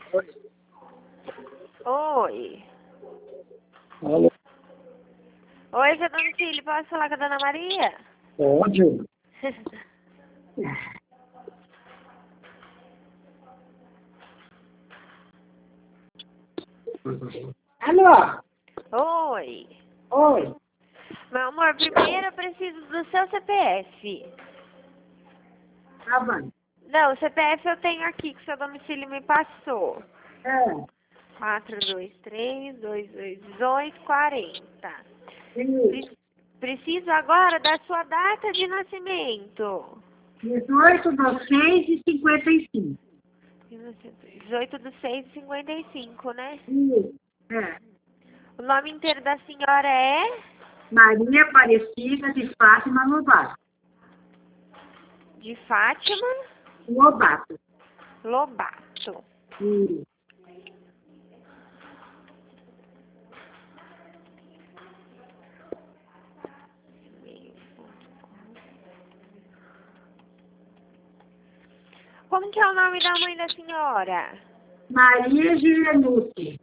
Oi. Alô? Oi, seu domicílio, posso falar com a dona Maria? Pode. Alô? Oi. Oi. Meu amor, primeiro eu preciso do seu CPF. Tá bom. Não, o CPF eu tenho aqui, que o seu domicílio me passou. É. 423-2218-40. Isso. Preciso agora da sua data de nascimento. 18/6/55. 18/6/55, né? Isso. É. O nome inteiro da senhora é? Maria Aparecida de Fátima Lobato. De Fátima Lobato. Lobato. Isso. Como que é o nome da mãe da senhora? Maria Gilenucci.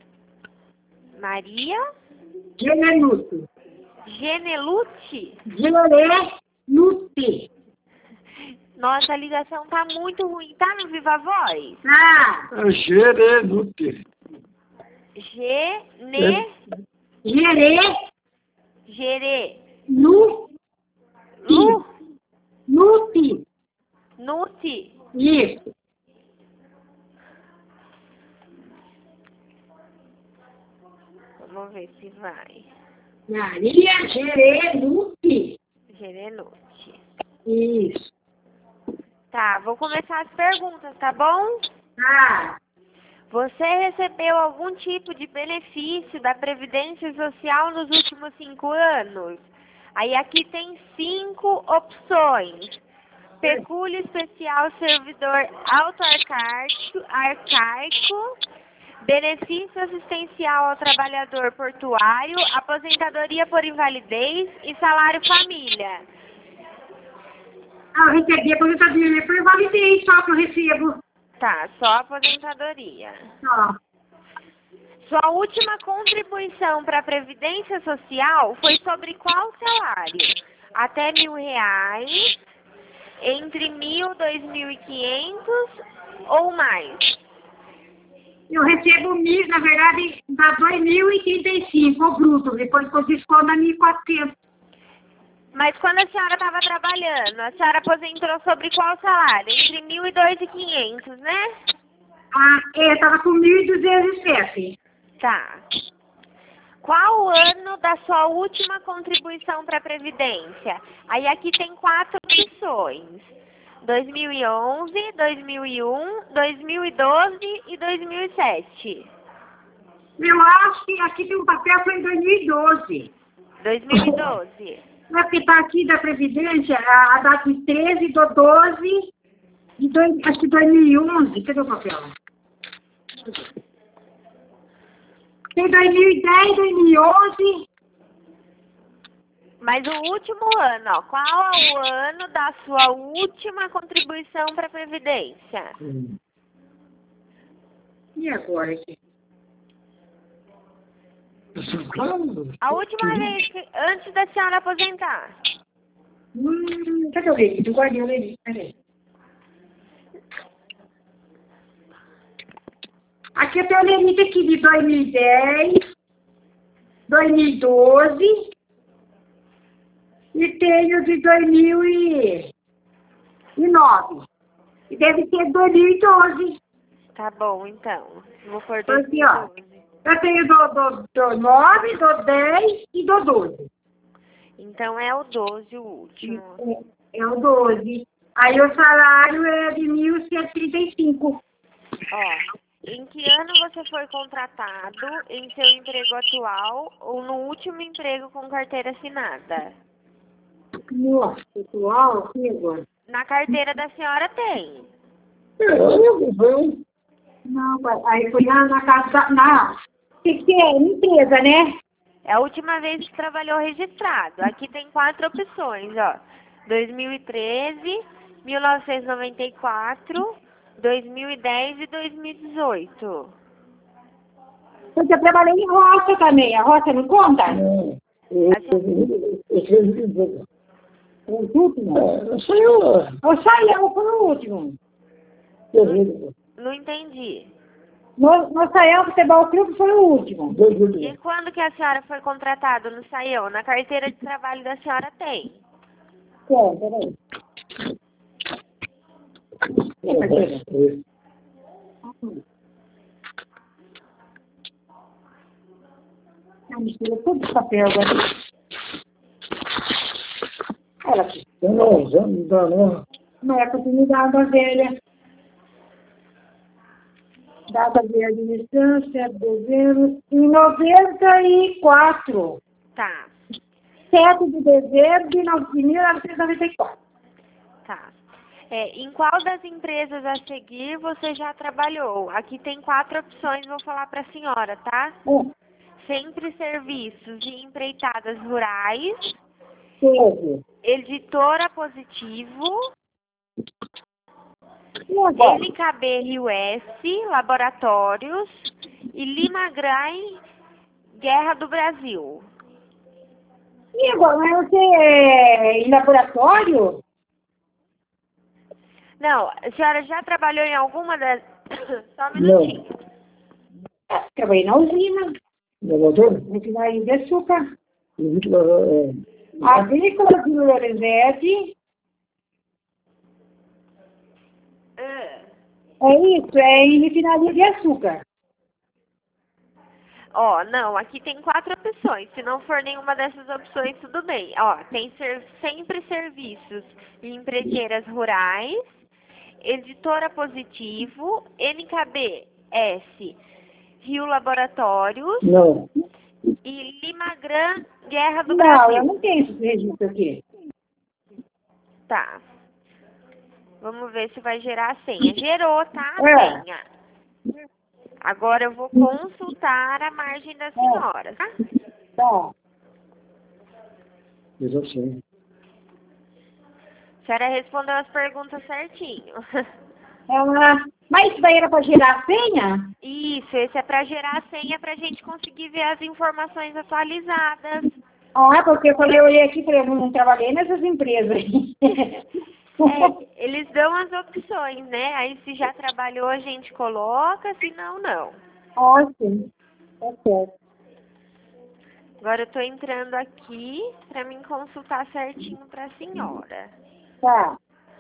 Maria Gilenucci. Genelucci? Gilenucci. Nossa, a ligação tá muito ruim. Tá no Viva Voz? Ah. É Gerenuti. Gene... Gere... Lu. Lu... Nuti. Nuti. Isso. Vamos ver se vai. Maria Gerenucci. Gerenucci. Isso. Tá, vou começar as perguntas, tá bom? Ah. Você recebeu algum tipo de benefício da Previdência Social nos últimos 5 anos? Aí aqui tem 5 opções. Pecúlio especial servidor auto-arcaico, benefício assistencial ao trabalhador portuário, aposentadoria por invalidez e salário família. Ah, eu recebi a aposentadoria por invalidez, só que eu recebo. Tá, só aposentadoria. Só. Sua última contribuição para a Previdência Social foi sobre qual salário? Até R$ 1.000, entre 1.000 e 2.500 ou mais? Eu recebo na verdade, dá 2.035, o bruto, depois que eu desconto dá 1.400. Mas quando a senhora estava trabalhando, a senhora aposentou sobre qual salário? Entre 1.000 e 2.500, né? Ah, eu estava com 1.207. Tá. Qual o ano da sua última contribuição para a Previdência? Aí aqui tem 4 opções. 2011, 2001, 2012 e 2007. Eu acho que aqui tem um papel foi em 2012. 2012. Vai ficar aqui da Previdência, a data de 13 do 12 acho que 2011. Cadê o papel? Tem 2010, 2011. Mas o último ano, ó. Qual é o ano da sua última contribuição para a Previdência? E agora aqui? A última vez, antes da senhora aposentar. Cadê o leite? Eu guardei o leite. Peraí. Aqui eu tenho o limite aqui de 2010, 2012 e tenho de 2009. E deve ser 2012. Tá bom, então. Vou pôr Aqui, ó. 2012. Eu tenho do 9, do 10 e do 12. Então é o 12 o último. É o 12. Aí o salário é de 1.135. Ó, em que ano você foi contratado em seu emprego atual ou no último emprego com carteira assinada? Nossa, atual aqui agora. Na carteira da senhora tem. Não, aí foi na casa da... Não, tem que ser empresa, né? É a última vez que trabalhou registrado. Aqui tem 4 opções, ó. 2013, 1994, 2010 e 2018. Porque eu trabalhei em roça também. A roça não conta? Não. Eu fiz Os últimos? não sei eu. O Saião foi o último. Não entendi. No Saião Futebol Clube foi o último. E quando que a senhora foi contratada no Saião? Na carteira de trabalho da senhora tem? Peraí. Mistura tudo de papel agora. Olha aqui. Não dá não. Não é continuidade da velha. Data de administração, 7 de dezembro, em 94. Tá, 7 de dezembro de 1994. tá. Em qual das empresas a seguir você já trabalhou? Aqui tem 4 opções, vou falar para a senhora, tá? Sempre serviços e empreitadas rurais, Teve. editora Positivo, E agora? NKB Rio S, Laboratórios e Limagrai Guerra do Brasil. E agora? Mas você é em laboratório? Não, a senhora já trabalhou em alguma das... Só um minutinho. Trabalhei na usina, Laboratório? na usina de açúcar. É. Agrícola de Lorenzetti. É isso, é em refinaria de açúcar. Ó, não, aqui tem 4 opções. Se não for nenhuma dessas opções, tudo bem. Ó, tem sempre serviços e empreiteiras rurais, editora Positivo, NKB-S, Rio Laboratórios Não. e Limagran Guerra do Não, Brasil. eu não tenho esse registro aqui. Tá. Vamos ver se vai gerar a senha. Gerou, tá? A É. senha. Agora eu vou consultar a margem da senhora, tá? Tá. Eu sei. A senhora respondeu as perguntas certinho. Mas isso daí era para gerar a senha? Isso, esse é para gerar a senha para a gente conseguir ver as informações atualizadas. Ah, porque quando eu olhei aqui, falei, eu não trabalhei nessas empresas aí. Eles dão as opções, né? Aí se já trabalhou a gente coloca, se não, não. Ótimo. Tá certo. Agora eu tô entrando aqui para mim consultar certinho para a senhora. Tá.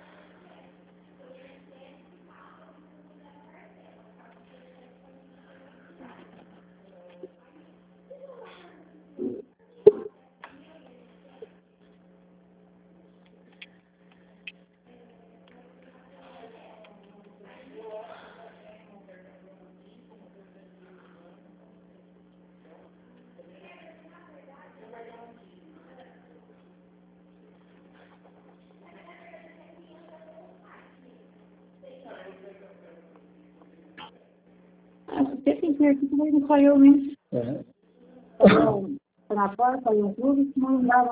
Você tem que ver aqui também não saiu mesmo. É. Tá na porta, saiu um clube, não dava.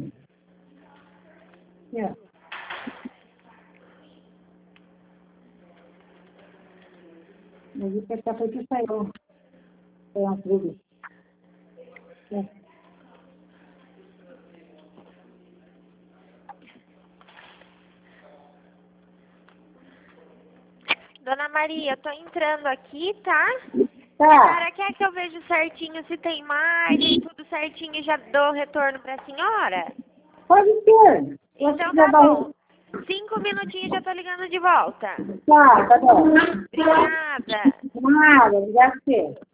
É. Mas isso aqui foi que saiu. Foi um clube. É. Dona Maria, eu tô entrando aqui, tá? Tá. A senhora quer que eu veja certinho se tem margem, tudo certinho e já dou retorno pra senhora? Pode ser. Então tá bom. 5 minutinhos já tô ligando de volta. Tá bom. Obrigada. Nada, obrigado a você.